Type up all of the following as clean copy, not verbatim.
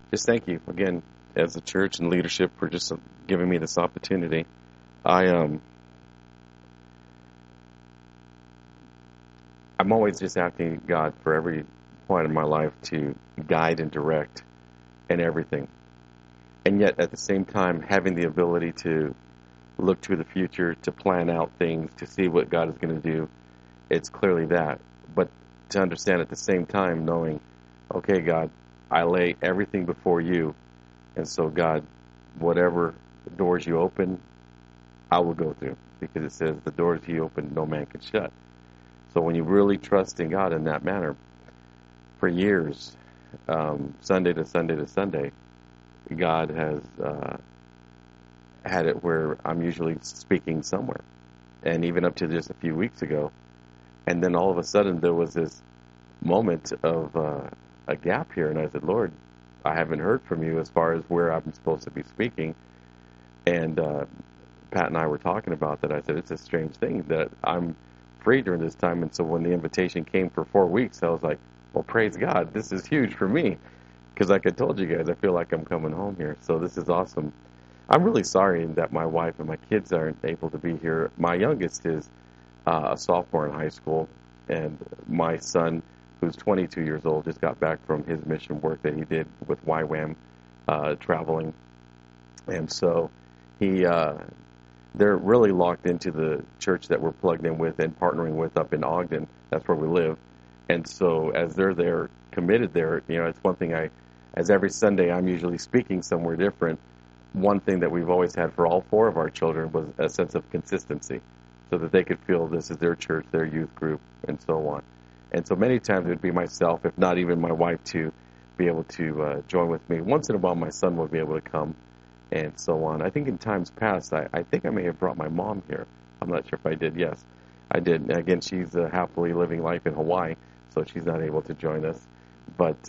just thank you again as a church and leadership for just giving me this opportunity. I I'm always just asking God for every point in my life to guide and direct in everything, and yet at the same time having the ability to look to the future, to plan out things, to see what God is going to do. It's clearly that, but to understand at the same time, knowing, okay, God, I lay everything before you, and so God, whatever doors you open, I will go through, because it says the doors He opened, no man can shut. So when you really trust in God in that manner, for years, Sunday to Sunday to Sunday, God has had it where I'm usually speaking somewhere, and even up to just a few weeks ago, and then all of a sudden there was this moment of a gap here, and I said, Lord, I haven't heard from you as far as where I'm supposed to be speaking. And Pat and I were talking about that. I said, it's a strange thing that I'm free during this time. And so when the invitation came for 4 weeks, I was like, well, praise God, this is huge for me, because like I told you guys, I feel like I'm coming home here. So this is awesome. I'm really sorry that my wife and my kids aren't able to be here. My youngest is a sophomore in high school, and my son, who's 22 years old, just got back from his mission work that he did with YWAM, traveling. And so they're really locked into the church that we're plugged in with and partnering with up in Ogden. That's where we live. And so as they're there, committed there, it's one thing as every Sunday I'm usually speaking somewhere different. One thing that we've always had for all 4 of our children was a sense of consistency, so that they could feel this is their church, their youth group, and so on. And so many times it would be myself, if not even my wife, to be able to join with me. Once in a while, my son would be able to come, and so on. I think in times past, I think I may have brought my mom here. I'm not sure if I did. Yes, I did. Again, she's happily living life in Hawaii, so she's not able to join us. But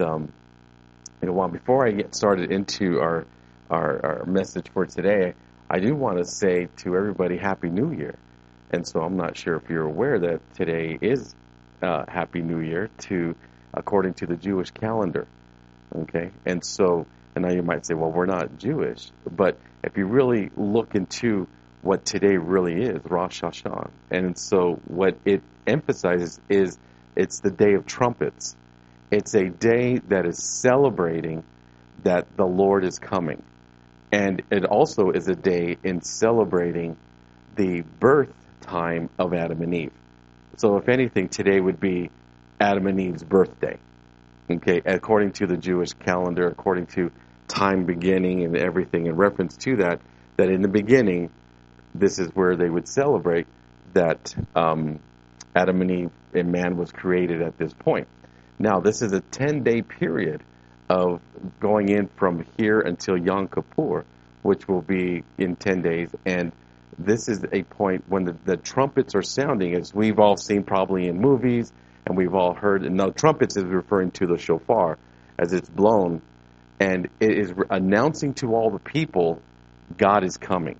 before I get started into our message for today, I do want to say to everybody, Happy New Year. And so I'm not sure if you're aware that today is Happy New Year according to the Jewish calendar. Okay? And so, and now you might say, well, we're not Jewish. But if you really look into what today really is, Rosh Hashanah. And so what it emphasizes is it's the day of trumpets. It's a day that is celebrating that the Lord is coming. And it also is a day in celebrating the birth time of Adam and Eve. So if anything, today would be Adam and Eve's birthday. Okay, according to the Jewish calendar, according to time beginning and everything in reference to that in the beginning, this is where they would celebrate that Adam and Eve and man was created at this point. Now, this is a 10-day period of going in from here until Yom Kippur, which will be in 10 days, and this is a point when the trumpets are sounding, as we've all seen probably in movies, and we've all heard. And now, trumpets is referring to the shofar as it's blown, and it is announcing to all the people, God is coming.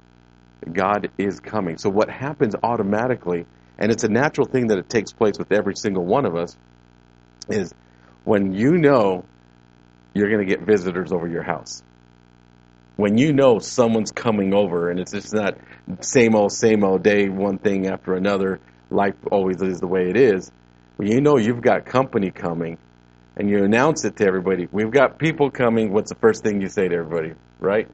God is coming. So what happens automatically, and it's a natural thing that it takes place with every single one of us, is when you know you're going to get visitors over your house. When you know someone's coming over, and it's just not same old day, one thing after another, life always is the way it is. When you know you've got company coming, and you announce it to everybody, we've got people coming, what's the first thing you say to everybody, right?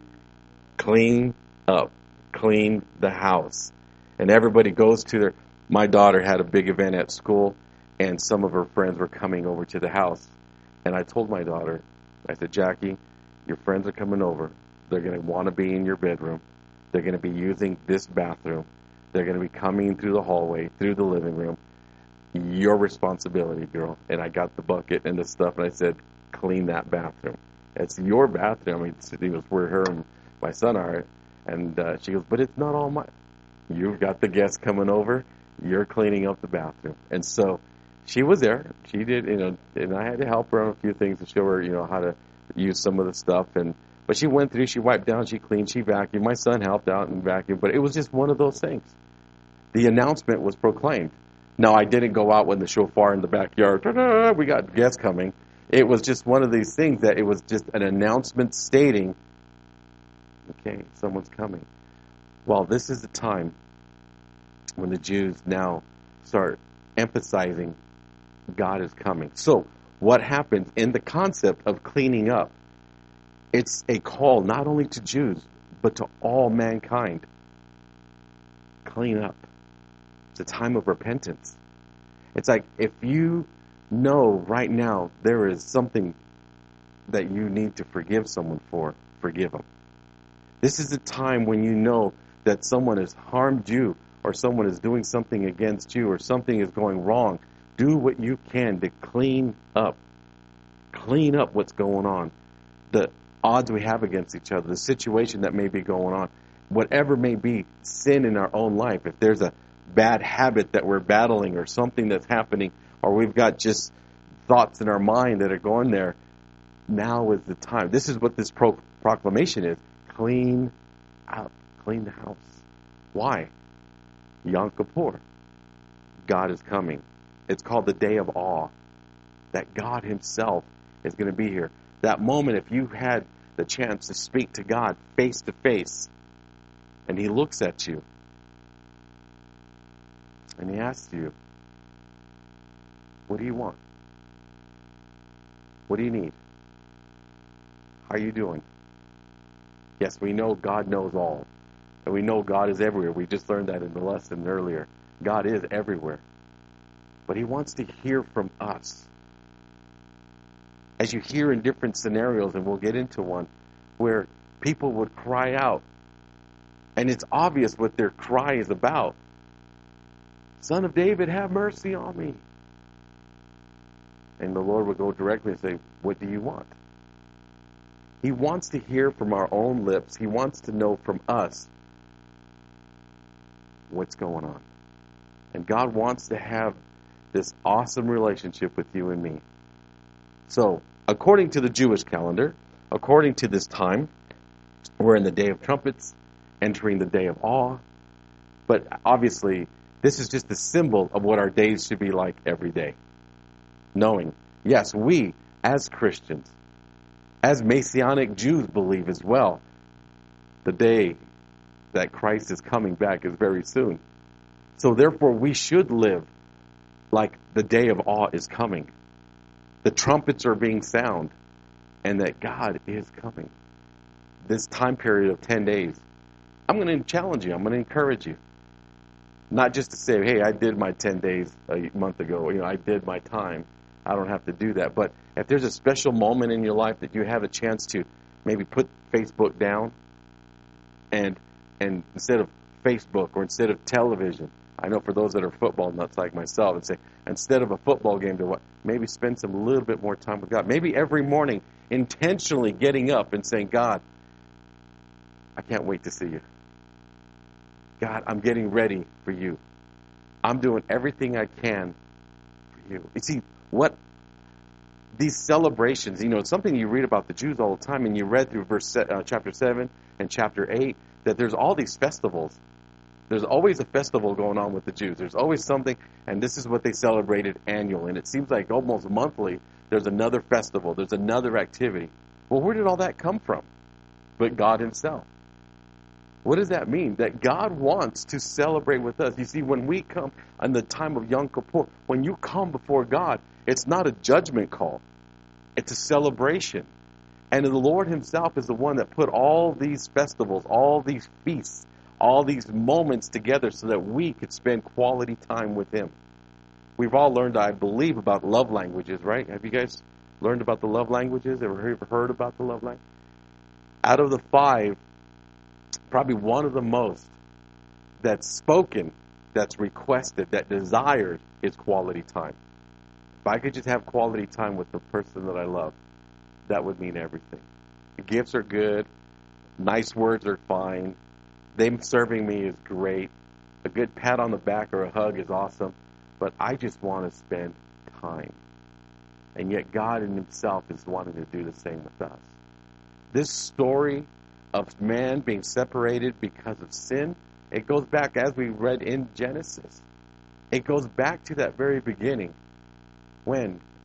Clean up. Clean the house. And everybody goes to my daughter had a big event at school, and some of her friends were coming over to the house. And I told my daughter, I said, Jackie, your friends are coming over. They're going to want to be in your bedroom. They're going to be using this bathroom. They're going to be coming through the hallway, through the living room. Your responsibility, girl. And I got the bucket and the stuff, and I said, clean that bathroom. It's your bathroom. I mean, it was where her and my son are. And she goes, but it's not all mine. You've got the guests coming over. You're cleaning up the bathroom. And so she was there. She did, and I had to help her on a few things to show her, how to use some of the stuff. But she went through, she wiped down, she cleaned, she vacuumed. My son helped out and vacuumed. But it was just one of those things. The announcement was proclaimed. Now, I didn't go out with the shofar in the backyard. Ta-da, we got guests coming. It was just one of these things that it was just an announcement stating, okay, someone's coming. Well, this is the time when the Jews now start emphasizing God is coming. So, what happens in the concept of cleaning up? It's a call not only to Jews, but to all mankind. Clean up. It's a time of repentance. It's like if you know right now there is something that you need to forgive someone for, forgive them. This is a time when you know that someone has harmed you or someone is doing something against you or something is going wrong. Do what you can to clean up. Clean up what's going on. The odds we have against each other, the situation that may be going on, whatever may be sin in our own life. If there's a bad habit that we're battling or something that's happening, or we've got just thoughts in our mind that are going there, now is the time. This is what this proclamation is. Clean out. Clean the house. Why? Yom Kippur. God is coming. It's called the Day of Awe. That God himself is going to be here. That moment, if you had the chance to speak to God face to face, and he looks at you, and he asks you, what do you want? What do you need? How are you doing? Yes, we know God knows all. And we know God is everywhere. We just learned that in the lesson earlier. God is everywhere. But he wants to hear from us. As you hear in different scenarios, and we'll get into one, where people would cry out, and it's obvious what their cry is about. Son of David, have mercy on me. And the Lord would go directly and say, what do you want? He wants to hear from our own lips. He wants to know from us what's going on. And God wants to have this awesome relationship with you and me. So, according to the Jewish calendar, according to this time, we're in the Day of Trumpets, entering the Day of Awe. But obviously, this is just a symbol of what our days should be like every day. Knowing, yes, we, as Christians, as Messianic Jews believe as well, the day that Christ is coming back is very soon. So therefore, we should live like the Day of Awe is coming. The trumpets are being sounded, and that God is coming. This time period of 10 days, I'm going to challenge you. I'm going to encourage you. Not just to say, hey, I did my 10 days a month ago. I did my time. I don't have to do that. But if there's a special moment in your life that you have a chance to maybe put Facebook down, and instead of Facebook or instead of television, I know for those that are football nuts like myself, and say, instead of a football game, to what? Maybe spend some little bit more time with God. Maybe every morning intentionally getting up and saying, God, I can't wait to see you. God, I'm getting ready for you. I'm doing everything I can for you. You see, what these celebrations, it's something you read about the Jews all the time, and you read through chapter 7 and chapter 8, that there's all these festivals. There's always a festival going on with the Jews. There's always something, and this is what they celebrated annually. And it seems like almost monthly, there's another festival, there's another activity. Well, where did all that come from? But God himself. What does that mean? That God wants to celebrate with us. You see, when we come in the time of Yom Kippur, when you come before God, it's not a judgment call. It's a celebration. And the Lord himself is the one that put all these festivals, all these feasts, all these moments together so that we could spend quality time with him. We've all learned, I believe, about love languages, right? Have you guys learned about the love languages? Ever heard about the love language? Out of the 5, probably one of the most that's spoken, that's requested, that desired is quality time. If I could just have quality time with the person that I love, that would mean everything. The gifts are good. Nice words are fine. Them serving me is great. A good pat on the back or a hug is awesome. But I just want to spend time. And yet God in himself is wanting to do the same with us. This story of man being separated because of sin, it goes back, as we read in Genesis, it goes back to that very beginning when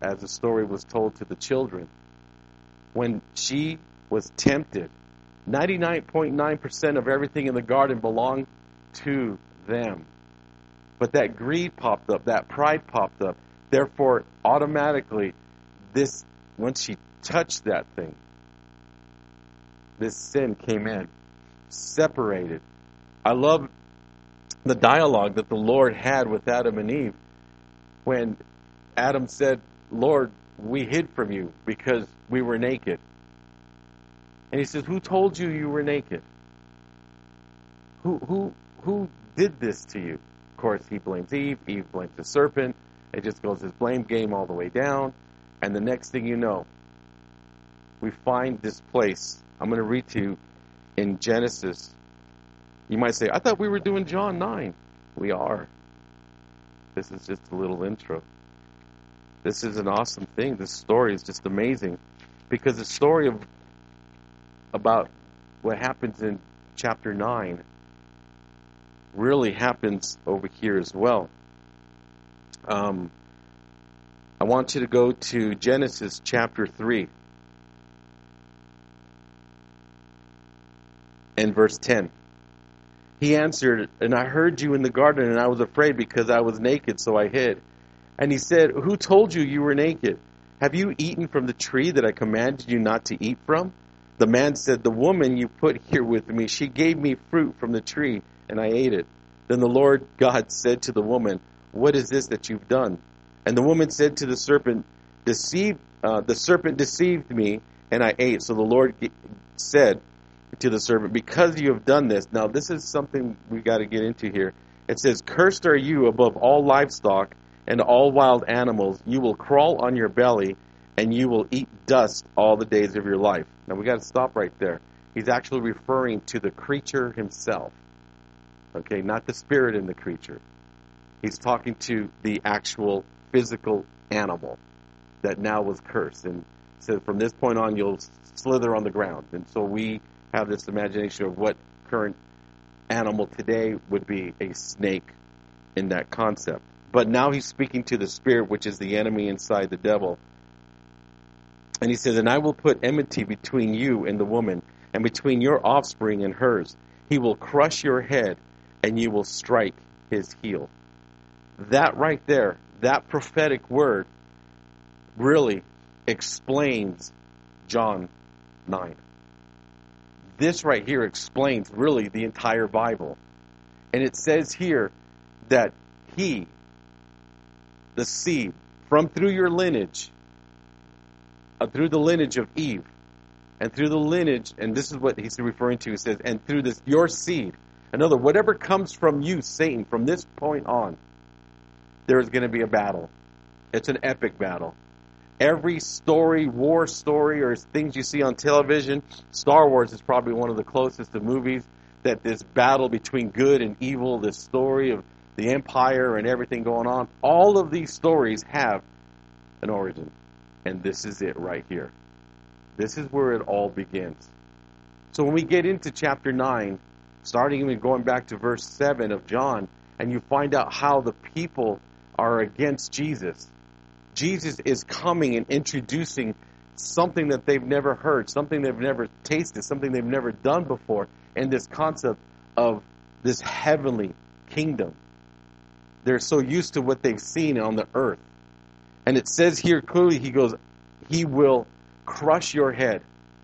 as the story was told to the children. When she was tempted, 99.9% of everything in the garden belonged to them. But that greed popped up, that pride popped up. Therefore, automatically, once she touched that thing, this sin came in, separated. I love the dialogue that the Lord had with Adam and Eve when Adam said, Lord, we hid from you because we were naked. And he says, who told you you were naked? Who did this to you? Of course, he blames Eve. Eve blames the serpent. It just goes this blame game all the way down. And the next thing you know, we find this place. I'm going to read to you in Genesis. You might say, I thought we were doing John 9. We are. This is just a little intro. This is an awesome thing. This story is just amazing. Because the story about what happens in chapter 9 really happens over here as well. I want you to go to Genesis chapter 3 and verse 10. He answered, and I heard you in the garden, and I was afraid because I was naked, so I hid. And he said, who told you you were naked? Have you eaten from the tree that I commanded you not to eat from? The man said, the woman you put here with me, she gave me fruit from the tree, and I ate it. Then the Lord God said to the woman, what is this that you've done? And the woman said to the serpent, the serpent deceived me, and I ate. So the Lord said to the serpent, because you have done this. Now this is something we got to get into here. It says, cursed are you above all livestock and all wild animals. You will crawl on your belly, and you will eat dust all the days of your life. Now we got to stop right there. He's actually referring to the creature himself. Okay, not the spirit in the creature. He's talking to the actual physical animal that now was cursed. And said, from this point on, you'll slither on the ground. And so we have this imagination of what current animal today would be a snake in that concept. But now he's speaking to the spirit, which is the enemy inside the devil. And he says, and I will put enmity between you and the woman, and between your offspring and hers. He will crush your head, and you will strike his heel. That right there, that prophetic word, really explains John 9. This right here explains really the entire Bible. And it says here that he, the seed, from through your lineage, through the lineage of Eve, and through the lineage, and this is what he's referring to, he says, and through this, your seed, in other words, whatever comes from you, Satan, from this point on, there is going to be a battle. It's an epic battle. Every story, war story, or things you see on television, Star Wars is probably one of the closest to movies, that this battle between good and evil, this story of the empire and everything going on, all of these stories have an origin. And this is it right here. This is where it all begins. So when we get into chapter 9, starting even going back to verse 7 of John, and you find out how the people are against Jesus. Jesus is coming and introducing something that they've never heard, something they've never tasted, something they've never done before, and this concept of this heavenly kingdom. They're so used to what they've seen on the earth. And it says here clearly, he goes, he will crush your head.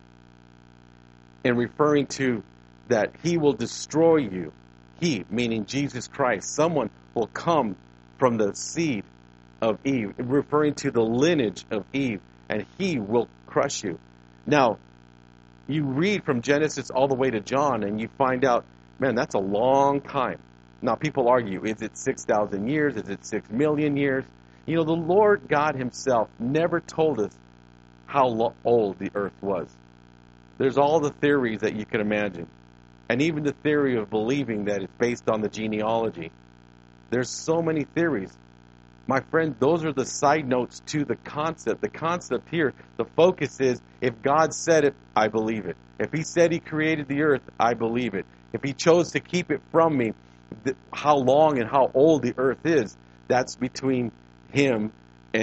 And referring to that he will destroy you. He, meaning Jesus Christ. Someone will come from the seed of Eve, referring to the lineage of Eve, and he will crush you. Now, you read from Genesis all the way to John, and you find out, man, that's a long time. Now, people argue, is it 6,000 years? Is it 6 million years? You know, the Lord God himself never told us how old the earth was. There's all the theories that you can imagine. And even the theory of believing that it's based on the genealogy. There's so many theories. My friend, those are the side notes to the concept. The concept here, the focus is, if God said it, I believe it. If he said he created the earth, I believe it. If he chose to keep it from me, how long and how old the earth is, that's between him and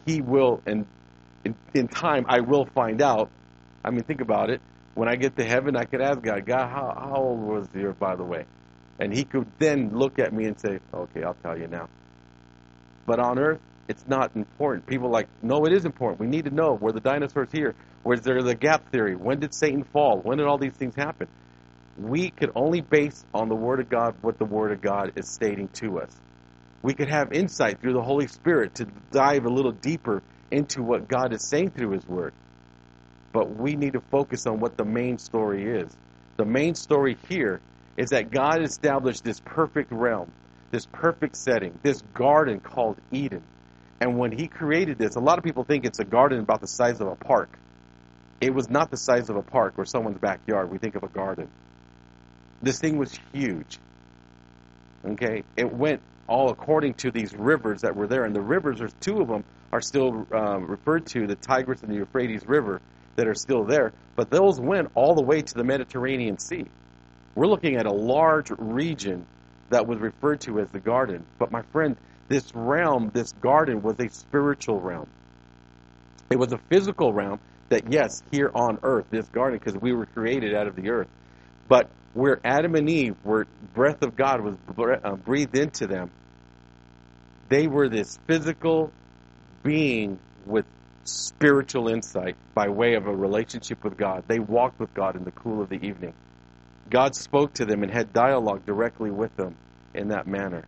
he will, and in time, I will find out. I mean, think about it. When I get to heaven, I could ask God, how old was the earth, by the way? And he could then look at me and say, okay, I'll tell you now. But on earth, it's not important. People are like, no, it is important. We need to know. Were the dinosaurs here? Was there the gap theory? When did Satan fall? When did all these things happen? We could only base on the Word of God what the Word of God is stating to us. We could have insight through the Holy Spirit to dive a little deeper into what God is saying through His Word. But we need to focus on what the main story is. The main story here is that God established this perfect realm, this perfect setting, this garden called Eden. And when He created this, a lot of people think it's a garden about the size of a park. It was not the size of a park or someone's backyard. We think of a garden. This thing was huge. Okay? It went all according to these rivers that were there. And the rivers, there's two of them, are still referred to, the Tigris and the Euphrates River, that are still there. But those went all the way to the Mediterranean Sea. We're looking at a large region that was referred to as the garden. But my friend, this realm, this garden, was a spiritual realm. It was a physical realm that, yes, here on earth, this garden, because we were created out of the earth. But where Adam and Eve, where breath of God was breathed into them, they were this physical being with spiritual insight by way of a relationship with God. They walked with God in the cool of the evening. God spoke to them and had dialogue directly with them in that manner.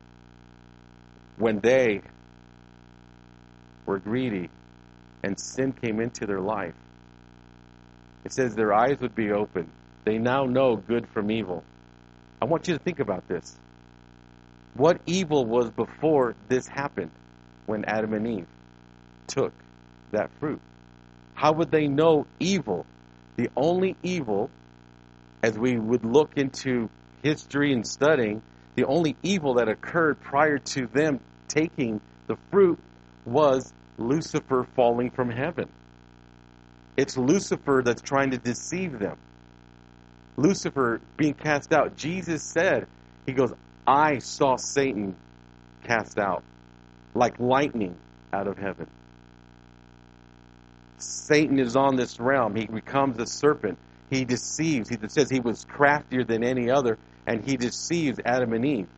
When they were greedy and sin came into their life, it says their eyes would be open. They now know good from evil. I want you to think about this. What evil was before this happened when Adam and Eve took that fruit? How would they know evil? The only evil, as we would look into history and studying, the only evil that occurred prior to them taking the fruit was Lucifer falling from heaven. It's Lucifer that's trying to deceive them. Lucifer being cast out. Jesus said, He goes, I saw Satan cast out like lightning out of heaven. Satan is on this realm. He becomes a serpent. He deceives. He says he was craftier than any other, and he deceives Adam and Eve.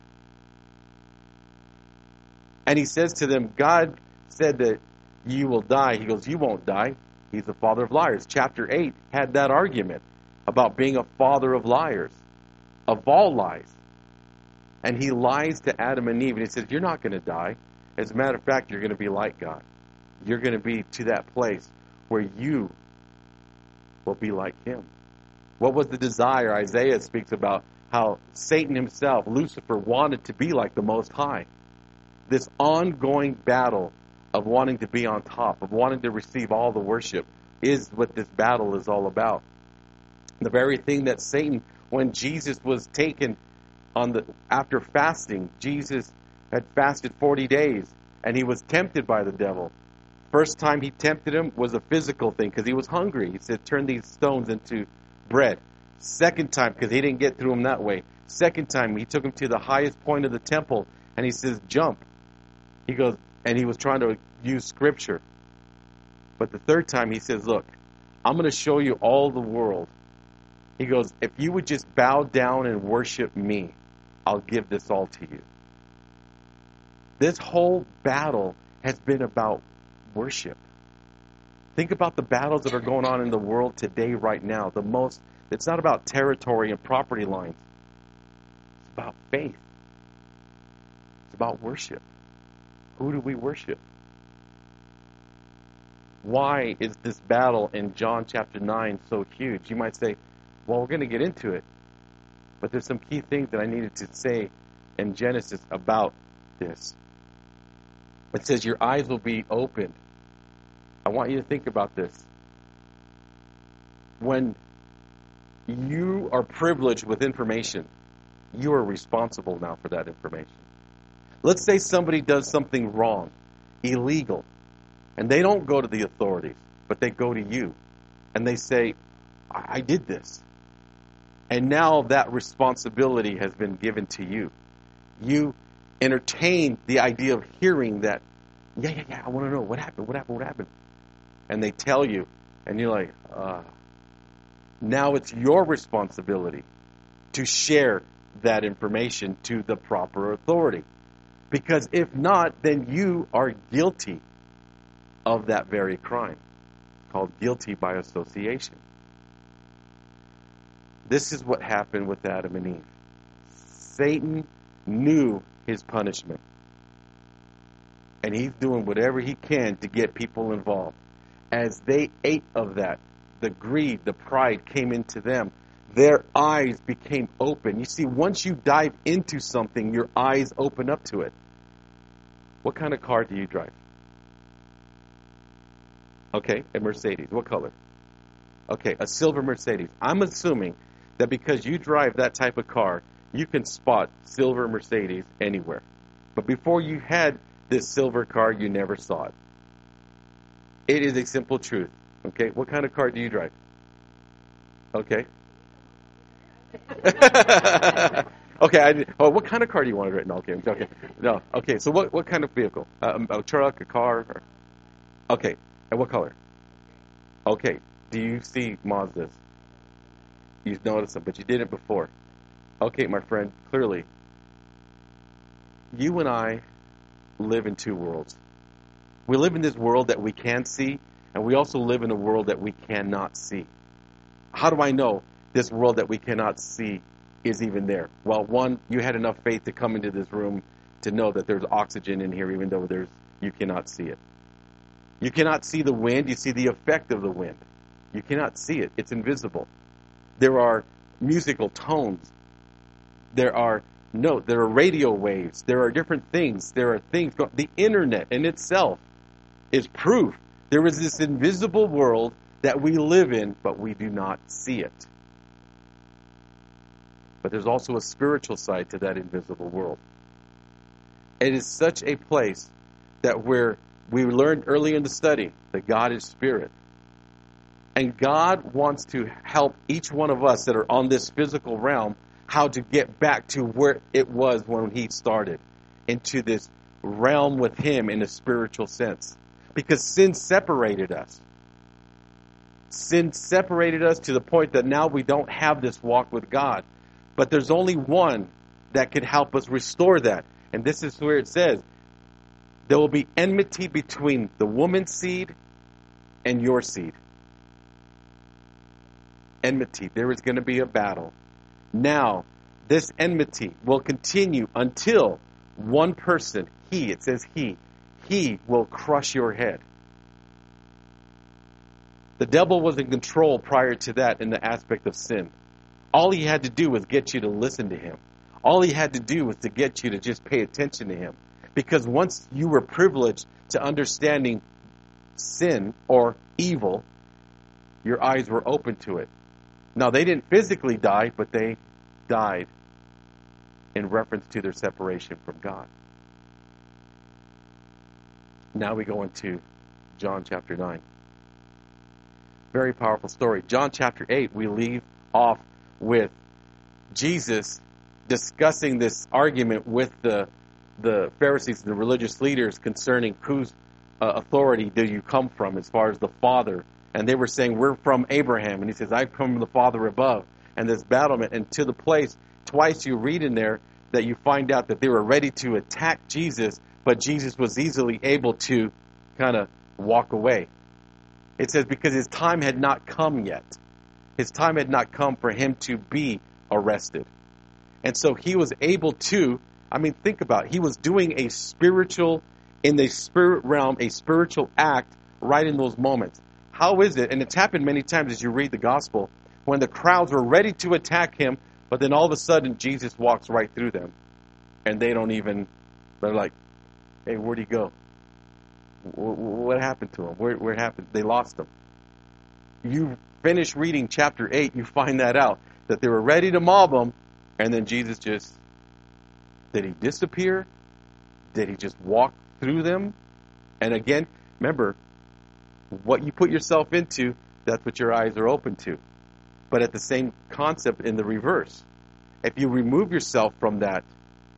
And he says to them, God said that you will die. He goes, you won't die. He's the father of liars. Chapter 8 had that argument about being a father of liars, of all lies. And he lies to Adam and Eve, and he says, you're not going to die. As a matter of fact, you're going to be like God. You're going to be to that place where you will be like Him. What was the desire? Isaiah speaks about how Satan himself, Lucifer, wanted to be like the Most High. This ongoing battle of wanting to be on top, of wanting to receive all the worship, is what this battle is all about. The very thing that Satan, when Jesus was taken after fasting, Jesus had fasted 40 days, and he was tempted by the devil. First time he tempted him was a physical thing, because he was hungry. He said, turn these stones into bread. Second time, because he didn't get through him that way. Second time, he took him to the highest point of the temple, and he says, jump. He goes, and he was trying to use scripture. But the third time, he says, look, I'm going to show you all the world. He goes, if you would just bow down and worship me, I'll give this all to you. This whole battle has been about worship. Think about the battles that are going on in the world today, right now. It's not about territory and property lines. It's about faith. It's about worship. Who do we worship? Why is this battle in John chapter 9 so huge? You might say, well, we're going to get into it. But there's some key things that I needed to say in Genesis about this. It says your eyes will be opened. I want you to think about this. When you are privileged with information, you are responsible now for that information. Let's say somebody does something wrong, illegal, and they don't go to the authorities, but they go to you, and they say, I did this. And now that responsibility has been given to you. You entertain the idea of hearing that Yeah, I want to know what happened. And they tell you, and you're like, now it's your responsibility to share that information to the proper authority. Because if not, then you are guilty of that very crime, called guilty by association. This is what happened with Adam and Eve. Satan knew his punishment. And he's doing whatever he can to get people involved. As they ate of that, the greed, the pride came into them. Their eyes became open. You see, once you dive into something, your eyes open up to it. What kind of car do you drive? Okay, a Mercedes. What color? Okay, a silver Mercedes. I'm assuming that because you drive that type of car, you can spot silver Mercedes anywhere. But before you had this silver car, you never saw it. It is a simple truth. Okay, what kind of car do you drive? Okay. Okay. What kind of car do you want to drive? No, okay, I'm joking. No, okay. So what kind of vehicle? A truck, a car? Or... Okay. And what color? Okay. Do you see Mazdas? You've noticed them, but you didn't before. Okay, my friend. Clearly, you and I live in two worlds. We live in this world that we can see, and we also live in a world that we cannot see. How do I know this world that we cannot see is even there? Well, one, you had enough faith to come into this room to know that there's oxygen in here, even though you cannot see it. You cannot see the wind. You see the effect of the wind. You cannot see it. It's invisible. There are musical tones. There are notes. There are radio waves. There are different things. There are things. The internet in itself is proof. There is this invisible world that we live in, but we do not see it. But there's also a spiritual side to that invisible world. It is such a place that we learned early in the study that God is spirit. And God wants to help each one of us that are on this physical realm how to get back to where it was when He started, into this realm with Him in a spiritual sense. Because sin separated us. Sin separated us to the point that now we don't have this walk with God. But there's only one that can help us restore that. And this is where it says, there will be enmity between the woman's seed and your seed. Enmity. There is going to be a battle. Now, this enmity will continue until one person, it says he will crush your head. The devil was in control prior to that in the aspect of sin. All he had to do was get you to listen to him. All he had to do was to get you to just pay attention to him. Because once you were privileged to understanding sin or evil, your eyes were open to it. Now, they didn't physically die, but they died in reference to their separation from God. Now we go into John chapter 9. Very powerful story. John chapter 8, we leave off with Jesus discussing this argument with the Pharisees, the religious leaders, concerning whose authority do you come from as far as the Father. And they were saying, we're from Abraham. And he says, I've come from the Father above. And this battlement, and to the place, twice you read in there, that you find out that they were ready to attack Jesus, but Jesus was easily able to kind of walk away. It says because his time had not come yet. His time had not come for him to be arrested. And so he was able to, think about it. He was doing in the spirit realm, a spiritual act right in those moments. How is it? And it's happened many times as you read the gospel, when the crowds were ready to attack him, but then all of a sudden Jesus walks right through them. And they're like, hey, where'd he go? What happened to him? Where happened? They lost him. You finish reading chapter 8, you find that out, that they were ready to mob him, and then Jesus did he disappear? Did he just walk through them? And again, remember, what you put yourself into, that's what your eyes are open to. But at the same concept in the reverse. If you remove yourself from that,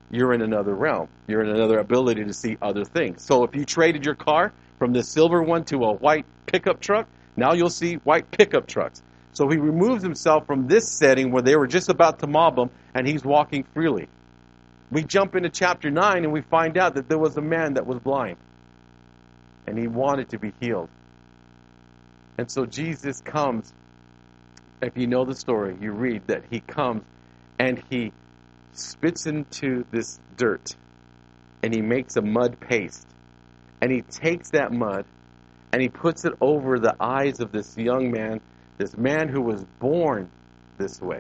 you're in another realm. You're in another ability to see other things. So if you traded your car from this silver one to a white pickup truck, now you'll see white pickup trucks. So he removes himself from this setting where they were just about to mob him, and he's walking freely. We jump into chapter 9, and we find out that there was a man that was blind, and he wanted to be healed. And so Jesus comes. If you know the story, you read that he comes, and he spits into this dirt, and he makes a mud paste, and he takes that mud, and he puts it over the eyes of this young man, this man who was born this way.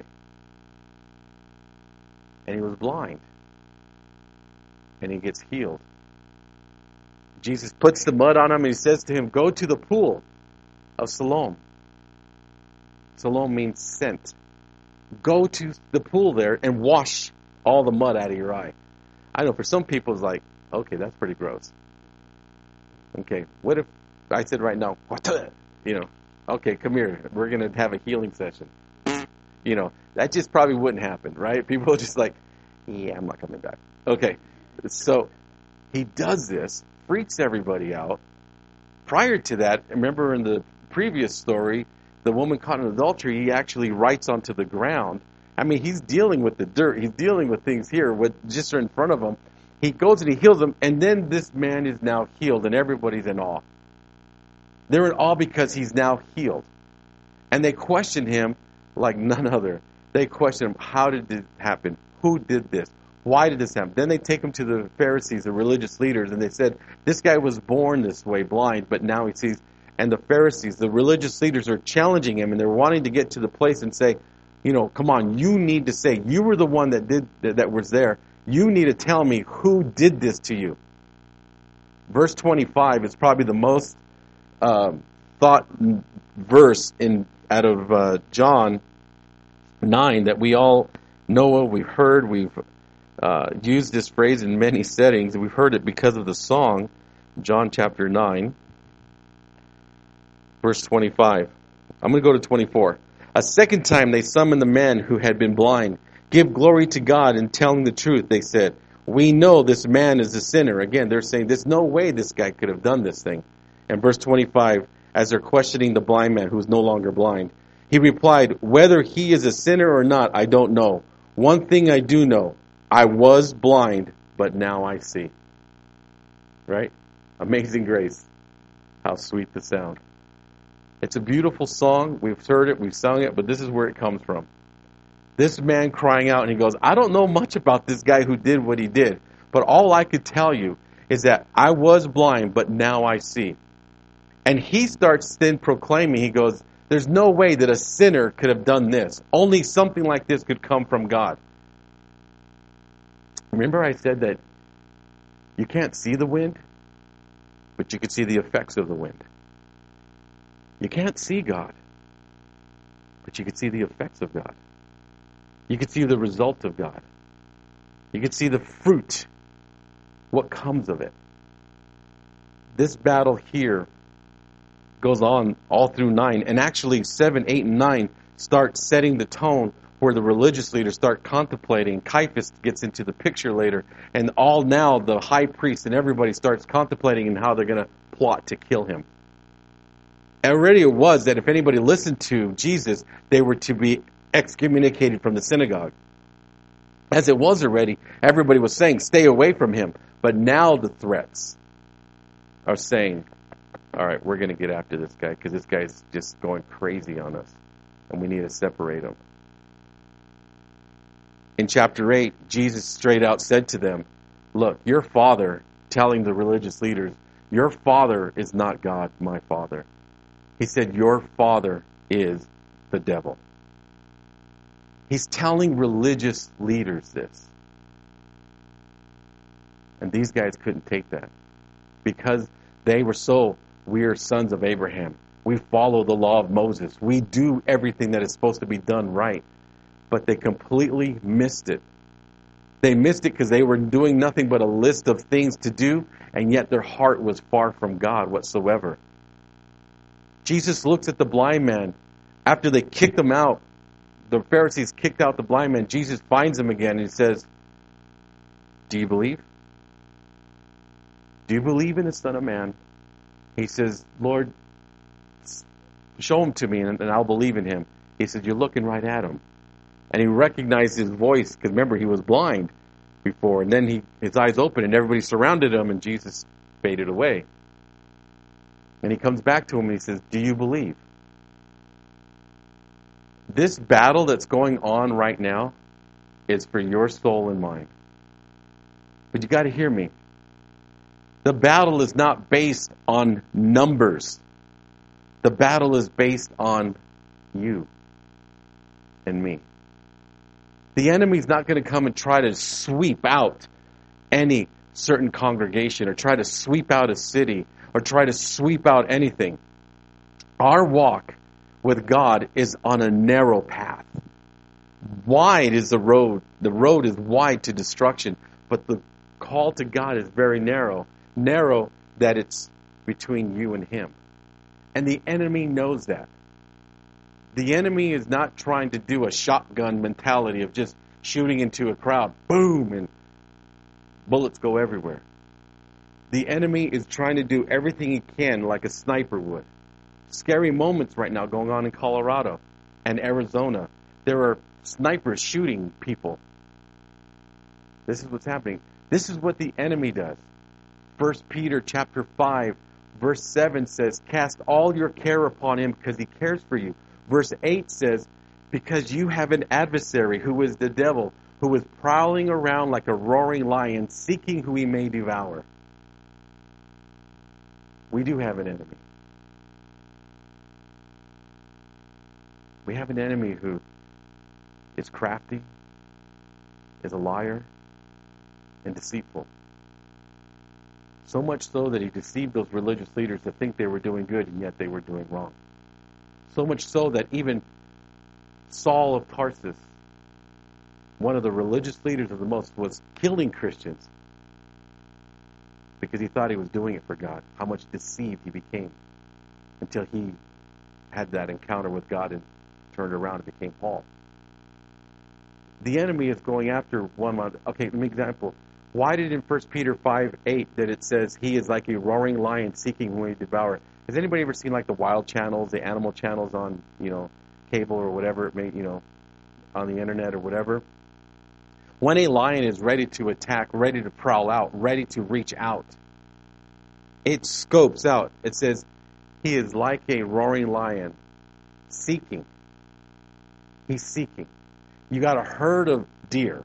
And he was blind. And he gets healed. Jesus puts the mud on him and he says to him, go to the pool of Siloam. Siloam means sent. Go to the pool there and wash all the mud out of your eye. I know for some people it's like, okay, that's pretty gross. Okay, what if I said right now, okay, come here, we're going to have a healing session. That just probably wouldn't happen, right? People are just like, yeah, I'm not coming back. Okay, so he does this, freaks everybody out. Prior to that, remember in the previous story, the woman caught in adultery, he actually writes onto the ground. I mean, he's dealing with the dirt. He's dealing with things here, what just are in front of him. He goes and he heals them, and then this man is now healed, and everybody's in awe. They're in awe because he's now healed. And they question him like none other. They question him, how did this happen? Who did this? Why did this happen? Then they take him to the Pharisees, the religious leaders, and they said, this guy was born this way, blind, but now he sees. And the Pharisees, the religious leaders, are challenging him, and they're wanting to get to the place and say, come on, you need to say, you were the one that was there. You need to tell me who did this to you. Verse 25 is probably the most thought verse out of John 9 that we all know of, we've heard, we've used this phrase in many settings, and we've heard it because of the song, John chapter 9, verse 25. I'm going to go to 24. A second time they summoned the man who had been blind. Give glory to God in telling the truth, they said. We know this man is a sinner. Again, they're saying there's no way this guy could have done this thing. And verse 25, as they're questioning the blind man who's no longer blind, he replied, whether he is a sinner or not, I don't know. One thing I do know, I was blind, but now I see. Right? Amazing grace. How sweet the sound. It's a beautiful song. We've heard it, we've sung it, but this is where it comes from. This man crying out, and he goes, I don't know much about this guy who did what he did, but all I could tell you is that I was blind, but now I see. And he starts then proclaiming, he goes, there's no way that a sinner could have done this. Only something like this could come from God. Remember I said that you can't see the wind, but you can see the effects of the wind. You can't see God, but you can see the effects of God. You can see the result of God. You can see the fruit, what comes of it. This battle here goes on all through 9, and actually 7, 8, and 9 start setting the tone where the religious leaders start contemplating. Caiaphas gets into the picture later, and all now the high priest and everybody starts contemplating on how they're going to plot to kill him. Already it was that if anybody listened to Jesus, they were to be excommunicated from the synagogue. As it was already, everybody was saying, stay away from him. But now the threats are saying, all right, we're going to get after this guy because this guy's just going crazy on us, and we need to separate him. In chapter 8, Jesus straight out said to them, look, your father, telling the religious leaders, your father is not God, my father. He said, your father is the devil. He's telling religious leaders this. And these guys couldn't take that. Because they were so, we are sons of Abraham. We follow the law of Moses. We do everything that is supposed to be done right. But they completely missed it. They missed it because they were doing nothing but a list of things to do, and yet their heart was far from God whatsoever. Jesus looks at the blind man. After they kicked him out, the Pharisees kicked out the blind man. Jesus finds him again and he says, do you believe? Do you believe in the Son of Man? He says, Lord, show him to me and I'll believe in him. He says, you're looking right at him. And he recognized his voice, because remember, he was blind before. And then his eyes opened and everybody surrounded him and Jesus faded away. And he comes back to him and he says, do you believe? This battle that's going on right now is for your soul and mine. But you got to hear me. The battle is not based on numbers. The battle is based on you and me. The enemy's not going to come and try to sweep out any certain congregation or try to sweep out a city or try to sweep out anything. Our walk with God is on a narrow path. Wide is the road. The road is wide to destruction, but the call to God is very narrow. Narrow that it's between you and him. And the enemy knows that. The enemy is not trying to do a shotgun mentality of just shooting into a crowd, boom, and bullets go everywhere. The enemy is trying to do everything he can like a sniper would. Scary moments right now going on in Colorado and Arizona. There are snipers shooting people. This is what's happening. This is what the enemy does. 1 Peter chapter 5, verse 7 says, cast all your care upon him because he cares for you. Verse 8 says, because you have an adversary who is the devil, who is prowling around like a roaring lion, seeking who he may devour. We do have an enemy. We have an enemy who is crafty, is a liar, and deceitful. So much so that he deceived those religious leaders to think they were doing good, and yet they were doing wrong. So much so that even Saul of Tarsus, one of the religious leaders of the most, was killing Christians because he thought he was doing it for God. How much deceived he became until he had that encounter with God and turned around and became Paul. The enemy is going after one. Okay, let me example. Why did in 1 Peter 5:8 that it says he is like a roaring lion seeking whom he devour? Has anybody ever seen like the wild channels, the animal channels on, cable or whatever it may, on the internet or whatever? When a lion is ready to attack, ready to prowl out, ready to reach out, it scopes out. It says he is like a roaring lion seeking. He's seeking. You got a herd of deer,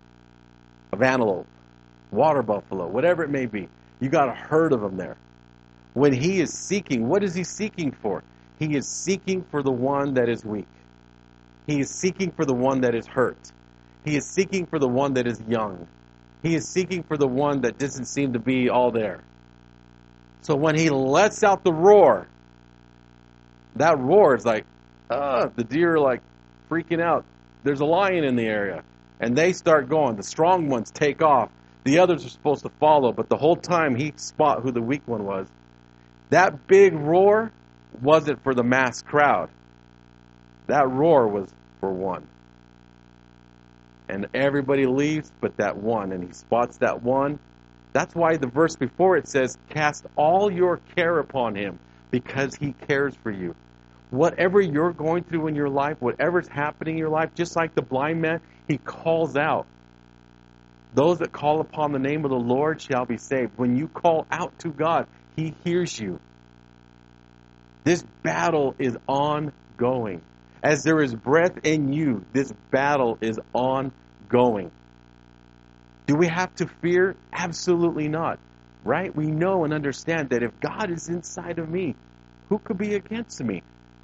of antelope, water buffalo, whatever it may be. You got a herd of them there. When he is seeking, what is he seeking for? He is seeking for the one that is weak. He is seeking for the one that is hurt. He is seeking for the one that is young. He is seeking for the one that doesn't seem to be all there. So when he lets out the roar, that roar is like, the deer are like freaking out. There's a lion in the area. And they start going. The strong ones take off. The others are supposed to follow. But the whole time he spot who the weak one was. That big roar wasn't for the mass crowd. That roar was for one. And everybody leaves but that one. And he spots that one. That's why the verse before it says, cast all your care upon him because he cares for you. Whatever you're going through in your life, whatever's happening in your life, just like the blind man, he calls out. Those that call upon the name of the Lord shall be saved. When you call out to God, he hears you. This battle is ongoing. As there is breath in you, this battle is ongoing. Do we have to fear? Absolutely not. Right? We know and understand that if God is inside of me, who could be against me?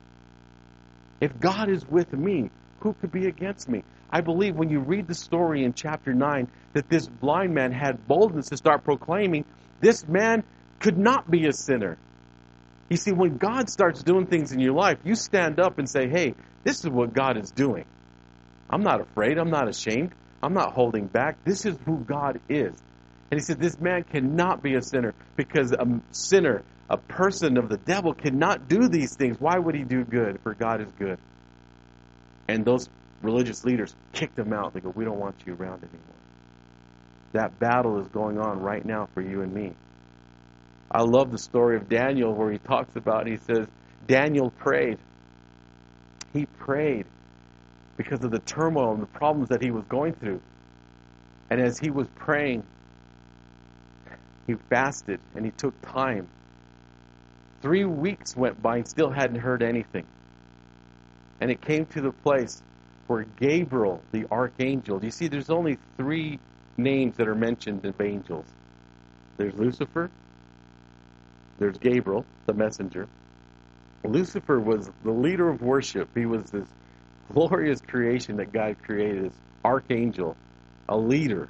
If God is with me, who could be against me? I believe when you read the story in chapter 9 that this blind man had boldness to start proclaiming this man could not be a sinner. You see, when God starts doing things in your life, you stand up and say, hey, this is what God is doing. I'm not afraid. I'm not ashamed. I'm not holding back. This is who God is. And he said, this man cannot be a sinner because a sinner, a person of the devil, cannot do these things. Why would he do good? For God is good. And those religious leaders kicked him out. They go, we don't want you around anymore. That battle is going on right now for you and me. I love the story of Daniel where he talks about, he says, Daniel prayed. He prayed because of the turmoil and the problems that he was going through. And as he was praying, he fasted and he took time. 3 weeks went by and still hadn't heard anything. And it came to the place where Gabriel, the archangel, you see, there's only 3 names that are mentioned of angels. There's Lucifer, there's Gabriel, the messenger. Lucifer was the leader of worship. He was this glorious creation that God created, this archangel, a leader.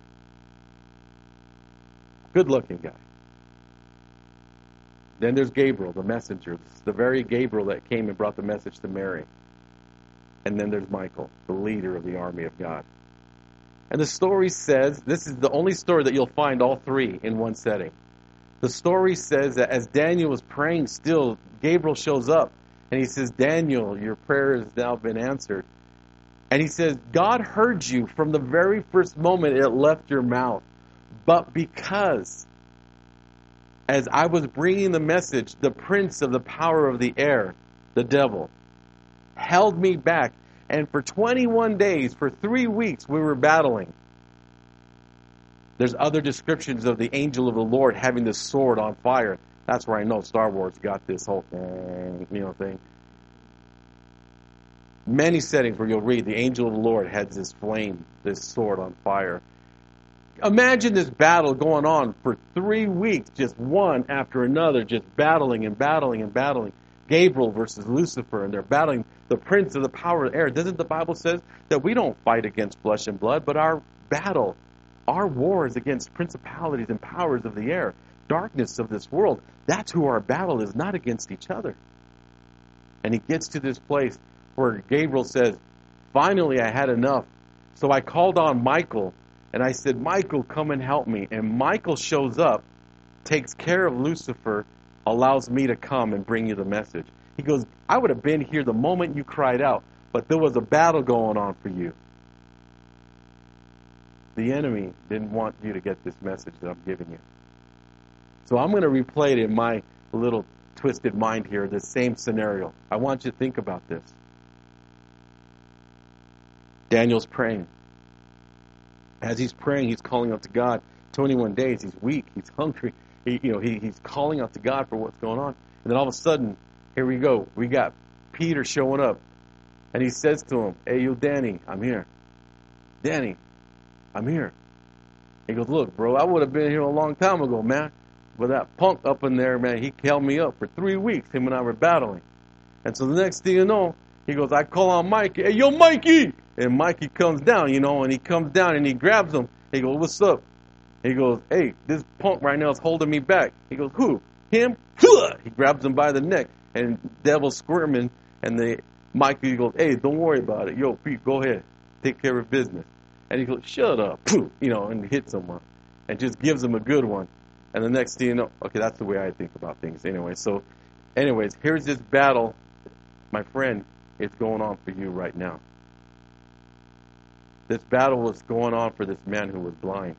Good-looking guy. Then there's Gabriel, the messenger. This is the very Gabriel that came and brought the message to Mary. And then there's Michael, the leader of the army of God. And the story says, this is the only story that you'll find all 3 in one setting. The story says that as Daniel was praying still, Gabriel shows up and he says, Daniel, your prayer has now been answered. And he says, God heard you from the very first moment it left your mouth. But because, as I was bringing the message, the prince of the power of the air, the devil, held me back. And for 21 days, for 3 weeks, we were battling. There's other descriptions of the angel of the Lord having this sword on fire. That's where I know Star Wars got this whole thing. Many settings where you'll read the angel of the Lord had this flame, this sword on fire. Imagine this battle going on for 3 weeks, just one after another, just battling and battling and battling. Gabriel versus Lucifer, and they're battling the prince of the power of the air. Doesn't the Bible say that we don't fight against flesh and blood, but our battle, our war is against principalities and powers of the air, darkness of this world. That's who our battle is, not against each other. And he gets to this place where Gabriel says, finally I had enough. So I called on Michael, and I said, Michael, come and help me. And Michael shows up, takes care of Lucifer, allows me to come and bring you the message. He goes, I would have been here the moment you cried out, but there was a battle going on for you. The enemy didn't want you to get this message that I'm giving you. So I'm going to replay it in my little twisted mind here, this same scenario. I want you to think about this. Daniel's praying. As he's praying, he's calling out to God. 21 days, he's weak, he's hungry. He's calling out to God for what's going on. And then all of a sudden, here we go. We got Peter showing up. And he says to him, hey, you, Danny, I'm here. Danny, I'm here. He goes, look, bro, I would have been here a long time ago, man. But that punk up in there, man, he held me up for 3 weeks. Him and I were battling. And so the next thing you know, he goes, I call on Mikey. Hey, yo, Mikey! And Mikey comes down, and he comes down and he grabs him. He goes, what's up? He goes, hey, this punk right now is holding me back. He goes, who? Him? He grabs him by the neck, and devil's squirming, and Mikey goes, hey, don't worry about it. Yo, Pete, go ahead. Take care of business. And he goes, shut up. And hits him and just gives him a good one. And the next thing you know, okay, that's the way I think about things anyway. So, anyways, here's this battle. My friend, it's going on for you right now. This battle was going on for this man who was blind.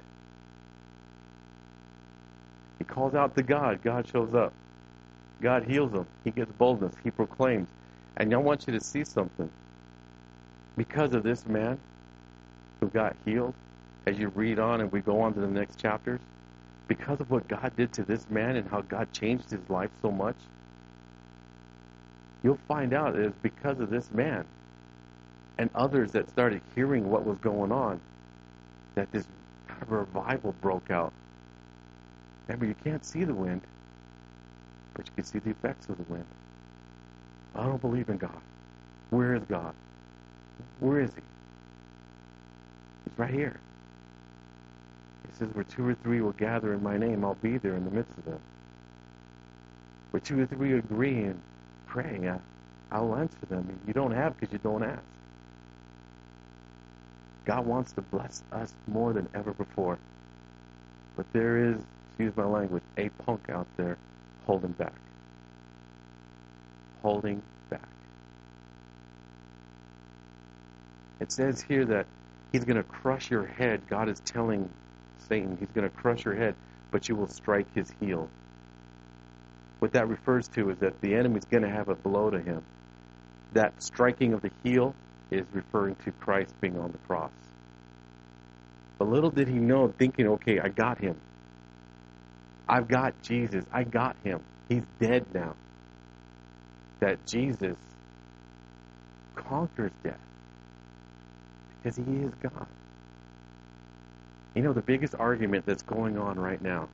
He calls out to God. God shows up. God heals him. He gets boldness. He proclaims. And I want you to see something. Because of this man who got healed, as you read on and we go on to the next chapters, because of what God did to this man and how God changed his life so much, you'll find out it's because of this man and others that started hearing what was going on that this kind of revival broke out. Remember, you can't see the wind, but you can see the effects of the wind. I don't believe in God. Where is God? Where is he? He's right here. He says, where 2 or 3 will gather in my name, I'll be there in the midst of them. Where 2 or 3 agree in praying, I'll answer them. You don't have because you don't ask. God wants to bless us more than ever before. But there is, excuse my language, a punk out there holding back. Holding back. It says here that he's going to crush your head. God is telling Satan. He's going to crush your head, but you will strike his heel. What that refers to is that the enemy's going to have a blow to him. That striking of the heel is referring to Christ being on the cross. But little did he know, thinking, okay, I got him. I've got Jesus. I got him. He's dead now. That Jesus conquers death because he is God. You know, the biggest argument that's going on right now,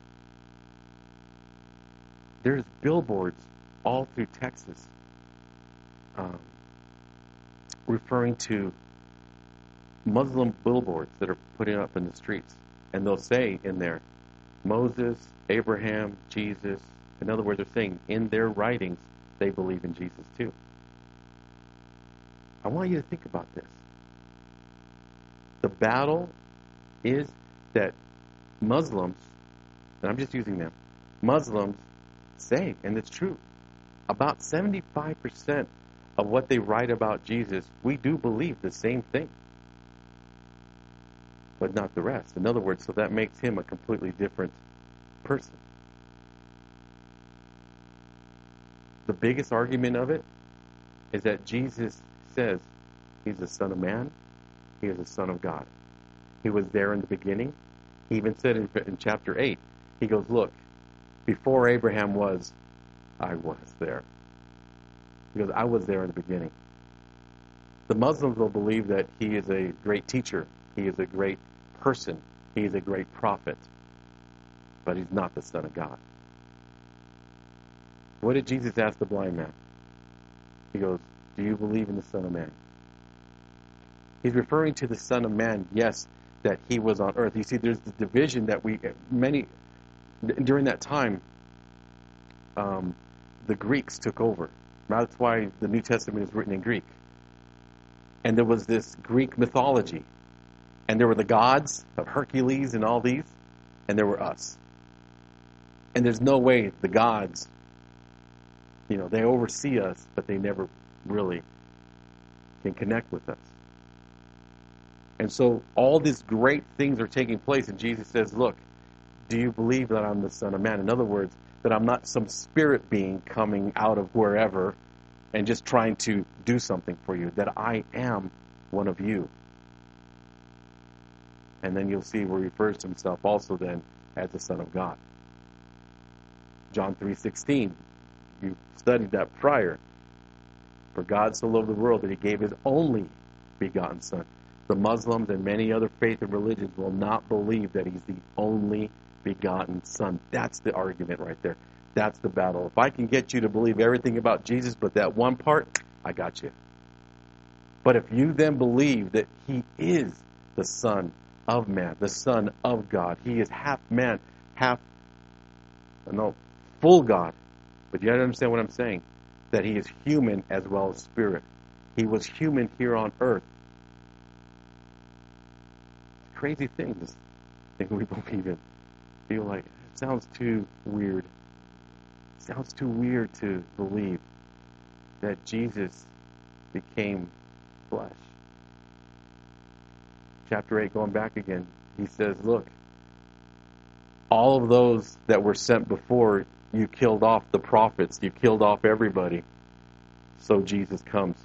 there's billboards all through Texas referring to Muslim billboards that are putting up in the streets. And they'll say in there, Moses, Abraham, Jesus. In other words, they're saying in their writings, they believe in Jesus too. I want you to think about this. The battle is that Muslims, and I'm just using them, Muslims say, and it's true, about 75% of what they write about Jesus, we do believe the same thing, but not the rest. In other words, so that makes him a completely different person. The biggest argument of it is that Jesus says he's the Son of Man, he is the Son of God. He was there in the beginning. He even said in chapter 8, he goes, look, before Abraham was, I was there. He goes, I was there in the beginning. The Muslims will believe that he is a great teacher. He is a great person. He is a great prophet. But he's not the Son of God. What did Jesus ask the blind man? He goes, do you believe in the Son of Man? He's referring to the Son of Man, yes, that he was on earth. You see, there's the division that during that time, the Greeks took over. That's why the New Testament is written in Greek. And there was this Greek mythology. And there were the gods of Hercules and all these. And there were us. And there's no way the gods, they oversee us, but they never really can connect with us. And so all these great things are taking place, and Jesus says, look, do you believe that I'm the Son of Man? In other words, that I'm not some spirit being coming out of wherever and just trying to do something for you, that I am one of you. And then you'll see where he refers to himself also then as the Son of God. John 3:16, you studied that prior. For God so loved the world that he gave his only begotten Son. The Muslims and many other faith and religions will not believe that he's the only begotten Son. That's the argument right there. That's the battle. If I can get you to believe everything about Jesus, but that one part, I got you. But if you then believe that he is the Son of Man, the Son of God, he is half man, full God. But you have to understand what I'm saying, that he is human as well as spirit. He was human here on earth. Crazy things we believe in. Feel like it sounds too weird. It sounds too weird to believe that Jesus became flesh. Chapter 8, going back again, he says, look, all of those that were sent before, you killed off the prophets, you killed off everybody. So Jesus comes.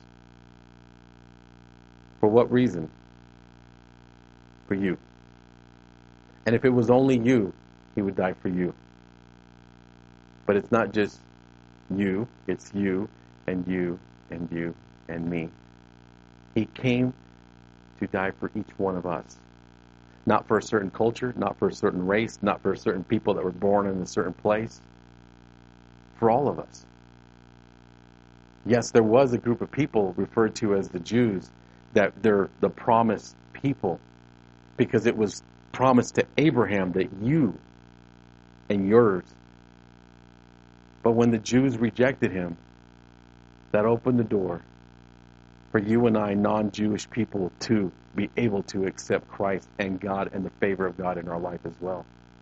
For what reason? For you. And if it was only you, he would die for you. But it's not just you, it's you and you and you and me. He came to die for each one of us. Not for a certain culture, not for a certain race, not for certain people that were born in a certain place. For all of us. Yes, there was a group of people referred to as the Jews, that they're the promised people, because it was promised to Abraham that you and yours. But when the Jews rejected him, that opened the door for you and I, non-Jewish people, to be able to accept Christ and God and the favor of God in our life as well.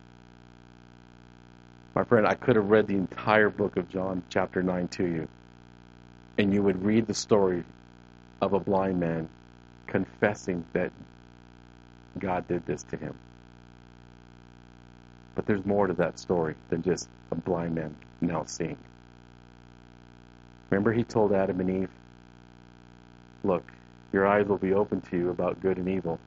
My friend, I could have read the entire book of John chapter 9 to you, and you would read the story of a blind man confessing that God did this to him. But there's more to that story than just a blind man now seeing. Remember he told Adam and Eve, look, your eyes will be open to you about good and evil.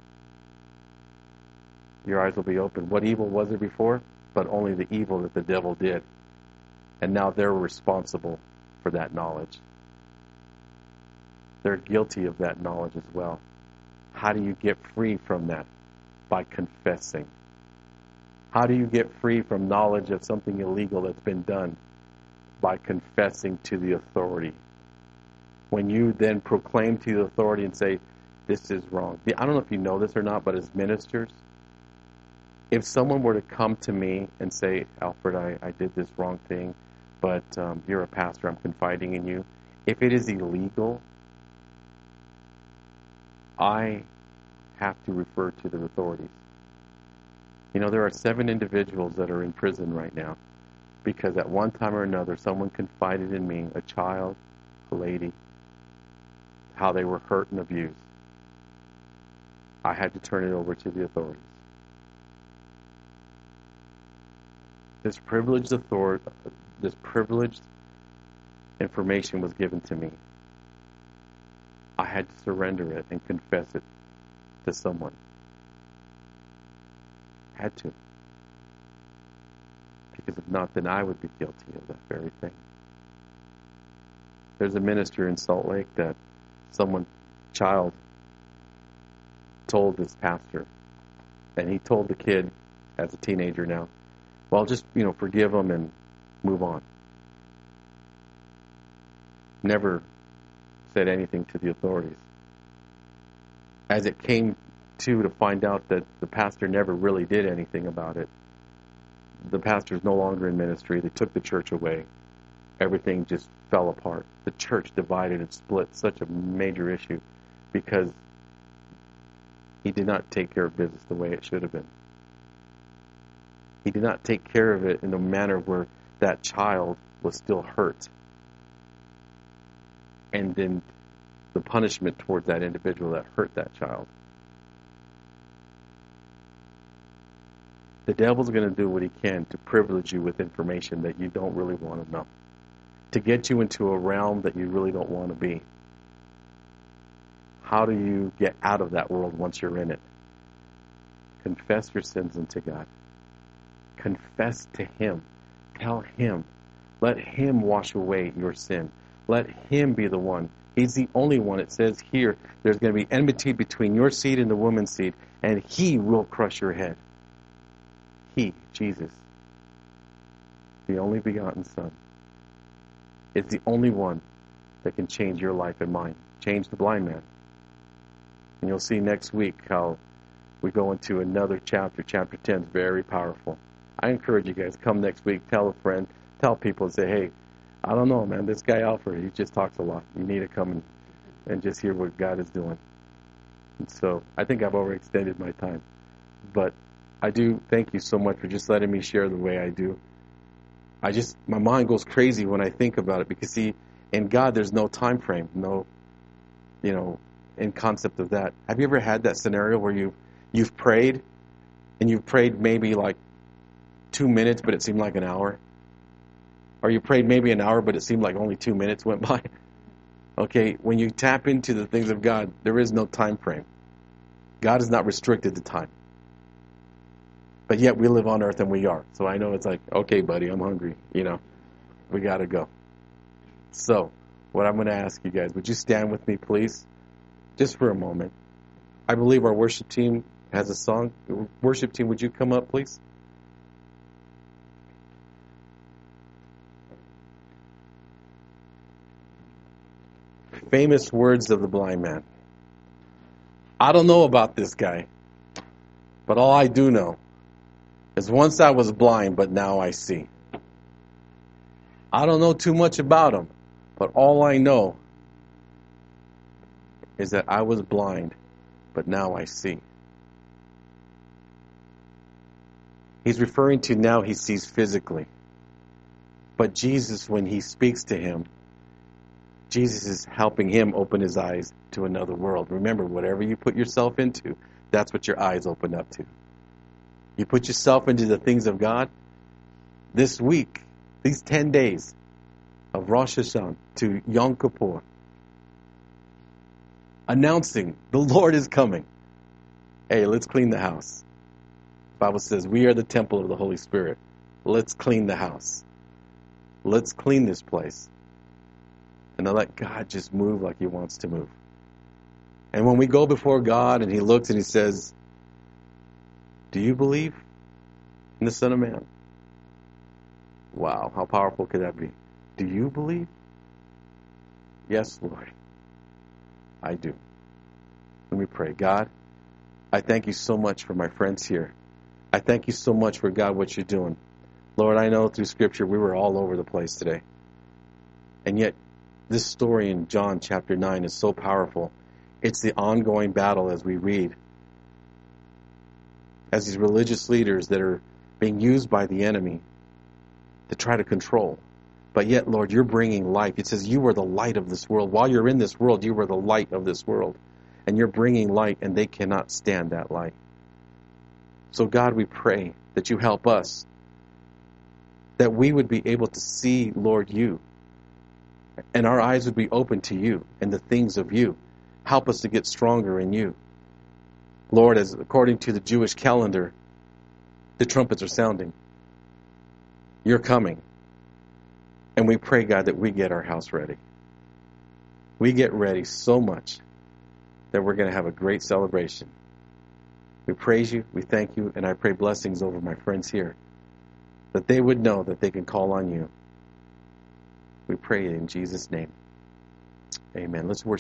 Your eyes will be open. What evil was there before? But only the evil that the devil did. And now they're responsible for that knowledge. They're guilty of that knowledge as well. How do you get free from that? By confessing. How do you get free from knowledge of something illegal that's been done? By confessing to the authority. When you then proclaim to the authority and say, this is wrong. I don't know if you know this or not, but as ministers, if someone were to come to me and say, Alfred, I did this wrong thing, but you're a pastor, I'm confiding in you. If it is illegal, I have to refer to the authorities. You know, there are 7 individuals that are in prison right now because at one time or another someone confided in me, a child, a lady, how they were hurt and abused. I had to turn it over to the authorities. This privileged information was given to me. I had to surrender it and confess it to someone. Had to. Because if not, then I would be guilty of that very thing. There's a minister in Salt Lake that child told this pastor, and he told the kid as a teenager now, well, just, forgive him and move on. Never said anything to the authorities. As it came to find out that the pastor never really did anything about it, the pastor's no longer in ministry. They took the church away. Everything just fell apart. The church divided and split, such a major issue, because he did not take care of business the way it should have been. He did not take care of it in a manner where that child was still hurt. And then the punishment towards that individual that hurt that child. The devil's going to do what he can to privilege you with information that you don't really want to know. To get you into a realm that you really don't want to be. How do you get out of that world once you're in it? Confess your sins unto God. Confess to Him. Tell Him. Let Him wash away your sin. Let Him be the one. He's the only one. It says here, there's going to be enmity between your seed and the woman's seed, and He will crush your head. He, Jesus, the only begotten Son, is the only one that can change your life and mine. Change the blind man. And you'll see next week how we go into another chapter. Chapter 10 is very powerful. I encourage you guys, come next week, tell a friend, tell people, and say, hey, I don't know, man, this guy Alfred, he just talks a lot. You need to come and just hear what God is doing. And so I think I've overextended my time. But I do thank you so much for just letting me share the way I do. My mind goes crazy when I think about it, because see, in God there's no time frame, no, in concept of that. Have you ever had that scenario where you've prayed, and you've prayed maybe like 2 minutes, but it seemed like an hour? Or you prayed maybe an hour, but it seemed like only 2 minutes went by? Okay, when you tap into the things of God, there is no time frame. God is not restricted to time. But yet we live on earth and we are. So I know it's like, okay, buddy, I'm hungry. We got to go. So what I'm going to ask you guys, would you stand with me, please? Just for a moment. I believe our worship team has a song. Worship team, would you come up, please? Famous words of the blind man. I don't know about this guy, but all I do know is once I was blind, but now I see. I don't know too much about him, but all I know is that I was blind, but now I see. He's referring to now he sees physically. But Jesus, when he speaks to him, Jesus is helping him open his eyes to another world. Remember, whatever you put yourself into, that's what your eyes open up to. You put yourself into the things of God. This week, these 10 days of Rosh Hashanah to Yom Kippur, announcing the Lord is coming. Hey, let's clean the house. The Bible says we are the temple of the Holy Spirit. Let's clean the house. Let's clean this place. And to let God just move like He wants to move. And when we go before God and He looks and He says, do you believe in the Son of Man? Wow, how powerful could that be? Do you believe? Yes, Lord. I do. Let me pray. God, I thank you so much for my friends here. I thank you so much for, God, what you're doing. Lord, I know through Scripture we were all over the place today. And yet, this story in John chapter 9 is so powerful. It's the ongoing battle as we read. As these religious leaders that are being used by the enemy to try to control. But yet, Lord, you're bringing light. It says you are the light of this world. While you're in this world, you are the light of this world. And you're bringing light, and they cannot stand that light. So, God, we pray that you help us, that we would be able to see, Lord, you, and our eyes would be open to you and the things of you. Help us to get stronger in you. Lord, as according to the Jewish calendar, the trumpets are sounding. You're coming. And we pray, God, that we get our house ready. We get ready so much that we're going to have a great celebration. We praise you, we thank you, and I pray blessings over my friends here, that they would know that they can call on you. We pray in Jesus' name. Amen. Let's worship.